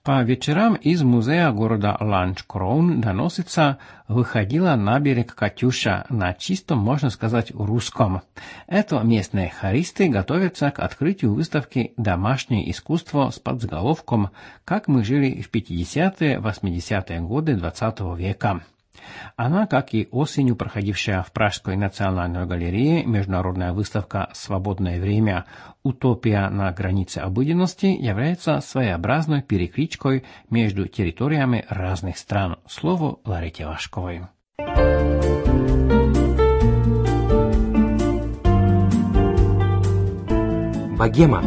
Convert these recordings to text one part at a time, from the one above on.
По вечерам из музея города Ланшкроун доносится «Выходила на берег Катюша» на чистом, можно сказать, русском. Это местные хористы готовятся к открытию выставки «Домашнее искусство» с подзаголовком «Как мы жили в 50-е, 80-е годы XX века». Она, как и осенью проходившая в Пражской национальной галерее международная выставка «Свободное время. Утопия на границе обыденности», является своеобразной перекличкой между территориями разных стран. Слово Ларите Вашковой. Богема.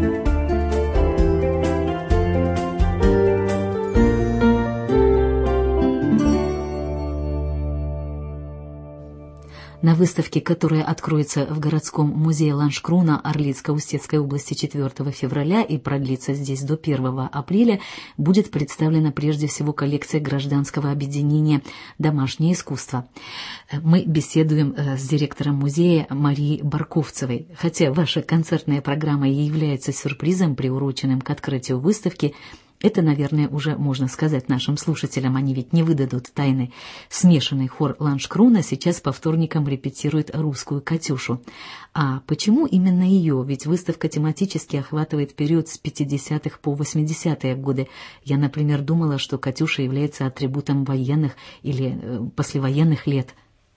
На выставке, которая откроется в городском музее Ланшкруна Орлицко-Устецкой области 4 февраля и продлится здесь до 1 апреля, будет представлена прежде всего коллекция гражданского объединения «Домашнее искусство». Мы беседуем с директором музея Марией Барковцевой. Хотя ваша концертная программа и является сюрпризом, приуроченным к открытию выставки, это, наверное, уже можно сказать нашим слушателям, они ведь не выдадут тайны. Смешанный хор Ланшкруна сейчас по вторникам репетирует русскую «Катюшу». А почему именно ее? Ведь выставка тематически охватывает период с 50-х по 80-е годы. Я, например, думала, что «Катюша» является атрибутом военных или послевоенных лет.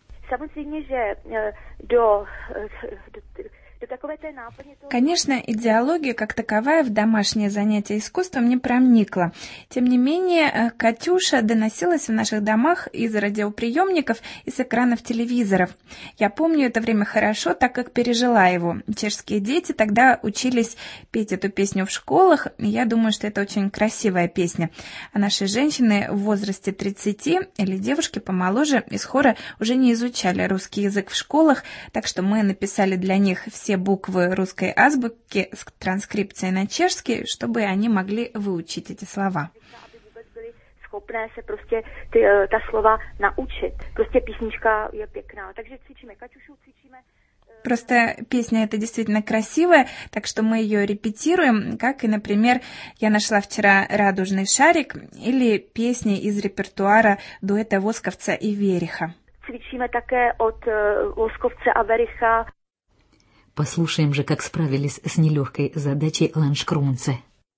Конечно, идеология как таковая в домашнее занятие искусством не проникла. Тем не менее, «Катюша» доносилась в наших домах из радиоприемников и с экранов телевизоров. Я помню это время хорошо, так как пережила его. Чешские дети тогда учились петь эту песню в школах, и я думаю, что это очень красивая песня. А наши женщины в возрасте 30 или девушки помоложе из хора уже не изучали русский язык в школах, так что мы написали для них все буквы русской азбуки с транскрипцией на чешский, чтобы они могли выучить эти слова. Schopné se prostě ta slova naučit. Prostě písnička je pěkná. Takže cvičíme Kaťušu, cvičíme. Просто песня эта действительно красивая, так что мы ее репетируем, как и, например, я нашла вчера «Радужный шарик» или песни из репертуара дуэта Восковца и Вериха. Cvičíme také od Voskovce a Vericha. Послушаем же, как справились с нелегкой задачей ланшкрунцы.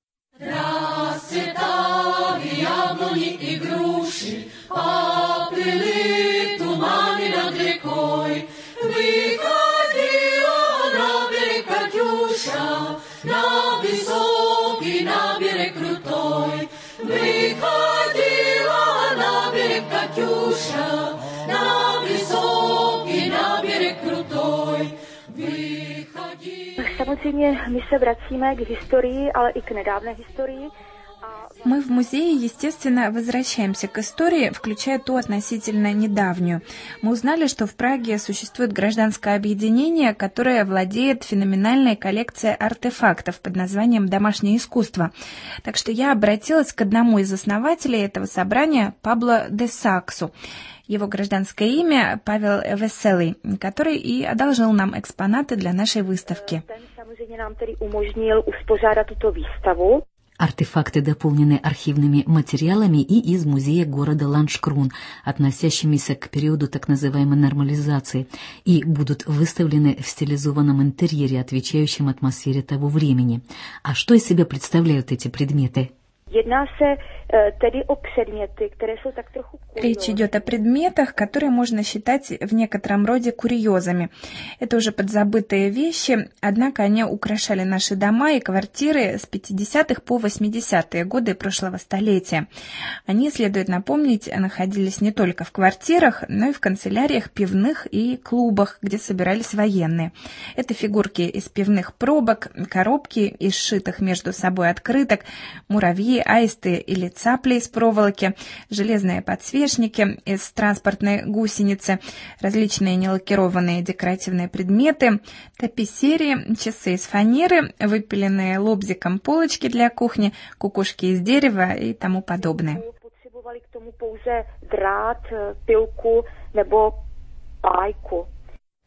Расцветали яблони и груши, поплыли туманы над рекой. Выходила на берег Катюша, на высокий, на берег крутой. Выходила на берег Катюша, на высокий, на берег крутой. Samozřejmě my se vracíme k historii, ale i k nedávné historii. Мы в музее, естественно, возвращаемся к истории, включая ту относительно недавнюю. Мы узнали, что в Праге существует гражданское объединение, которое владеет феноменальной коллекцией артефактов под названием «Домашнее искусство». Так что я обратилась к одному из основателей этого собрания, Пабло де Саксу. Его гражданское имя Павел Веселый, который и одолжил нам экспонаты для нашей выставки. Артефакты дополнены архивными материалами и из музея города Ланшкрун, относящимися к периоду так называемой нормализации, и будут выставлены в стилизованном интерьере, отвечающем атмосфере того времени. А что из себя представляют эти предметы? Речь идет о предметах, которые можно считать в некотором роде курьезами. Это уже подзабытые вещи, однако они украшали наши дома и квартиры с 50-х по 80-е годы прошлого столетия. Они, следует напомнить, находились не только в квартирах, но и в канцеляриях, пивных и клубах, где собирались военные. Это фигурки из пивных пробок, коробки из сшитых между собой открыток, муравьи, аисты или цапли из проволоки, железные подсвечники из транспортной гусеницы, различные нелакированные декоративные предметы, таписерии, часы из фанеры, выпиленные лобзиком полочки для кухни, кукушки из дерева и тому подобное. Potřebovali k tomu pouze drát, pilku nebo pájku.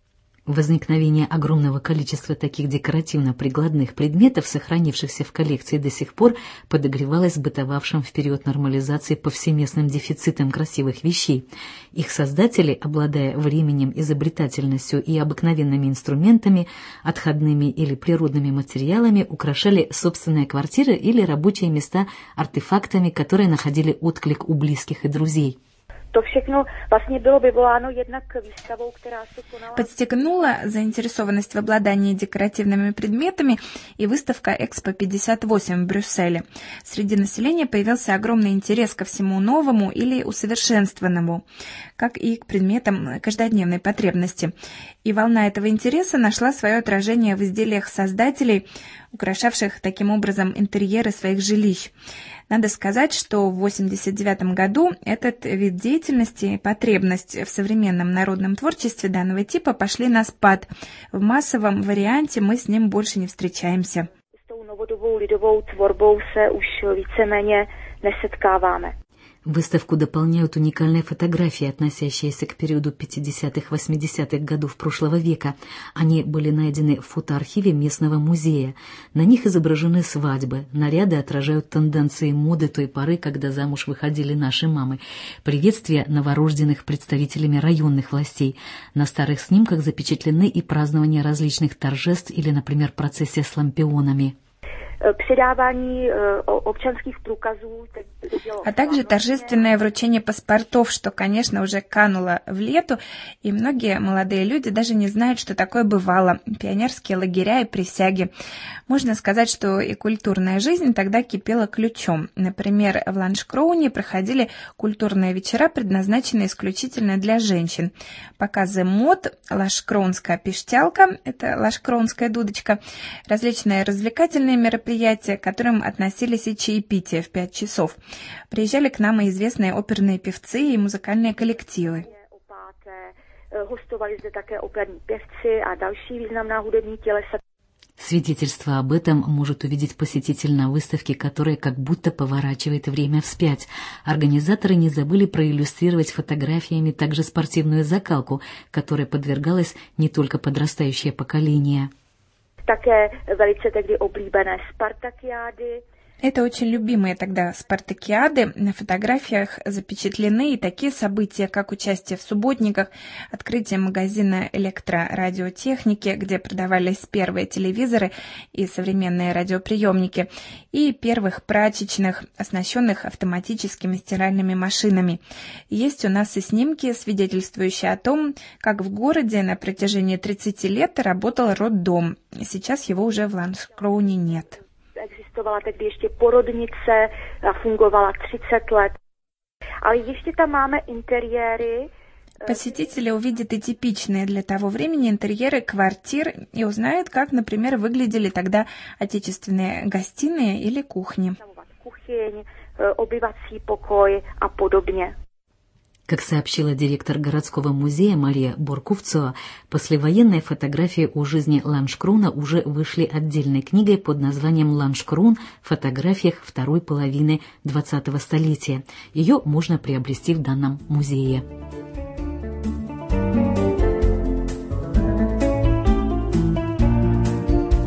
Возникновение огромного количества таких декоративно-прикладных предметов, сохранившихся в коллекции до сих пор, подогревалось бытовавшим в период нормализации повсеместным дефицитом красивых вещей. Их создатели, обладая временем, изобретательностью и обыкновенными инструментами, отходными или природными материалами, украшали собственные квартиры или рабочие места артефактами, которые находили отклик у близких и друзей. To všechno vlastně bylo vyvoláno jednak výstavou, která se konala. Подстегнула заинтересованность в обладании декоративными предметами и выставка Экспо-58 в Брюсселе. Среди населения появился огромный интерес ко всему новому или усовершенствованному, как и к предметам каждодневной потребности. И волна этого интереса нашла свое отражение в изделиях создателей, украшавших таким образом интерьеры своих жилищ. Надо сказать, что в 1989 году этот вид деятельности и потребность в современном народном творчестве данного типа пошли на спад. В массовом варианте мы с ним больше не встречаемся. S tou novodobou lidovou tvorbou se už víceméně nesetkáváme. Выставку дополняют уникальные фотографии, относящиеся к периоду 50-80-х годов прошлого века. Они были найдены в фотоархиве местного музея. На них изображены свадьбы. Наряды отражают тенденции моды той поры, когда замуж выходили наши мамы. Приветствия новорожденных представителями районных властей. На старых снимках запечатлены и празднования различных торжеств или, например, процессия с лампионами. А также торжественное вручение паспортов, что, конечно, уже кануло в лету, и многие молодые люди даже не знают, что такое бывало. Пионерские лагеря и присяги. Можно сказать, что и культурная жизнь тогда кипела ключом. Например, в Ланшкроуне проходили культурные вечера, предназначенные исключительно для женщин. Показы мод, лашкроунская пиштялка, это лашкроунская дудочка, различные развлекательные мероприятия, к которым относились и чаепития в 5 часов. Приезжали к нам и известные оперные певцы и музыкальные коллективы. Свидетельство об этом может увидеть посетитель на выставке, которая как будто поворачивает время вспять. Организаторы не забыли проиллюстрировать фотографиями также спортивную закалку, которой подвергалось не только подрастающее поколение. Také velice tehdy oblíbené Spartakiády. Это очень любимые тогда спартакиады. На фотографиях запечатлены и такие события, как участие в субботниках, открытие магазина электрорадиотехники, где продавались первые телевизоры и современные радиоприемники, и первых прачечных, оснащенных автоматическими стиральными машинами. Есть у нас и снимки, свидетельствующие о том, как в городе на протяжении 30 лет работал роддом. Сейчас его уже в Ланшкроуне нет. Existovala tehdy ještě porodnice a fungovala 30 let. Ale ještě tam máme interiéry. Посетители увидят и типичные для того времени интерьеры квартир и узнают, как, например, выглядели тогда отечественные гостиные или кухни. Kuchyň, obyvací pokoj a podobně. Как сообщила директор городского музея Мария Борковцова, послевоенные фотографии о жизни Ланшкруна уже вышли отдельной книгой под названием «Ланшкрун. В фотографиях второй половины XX столетия». Ее можно приобрести в данном музее.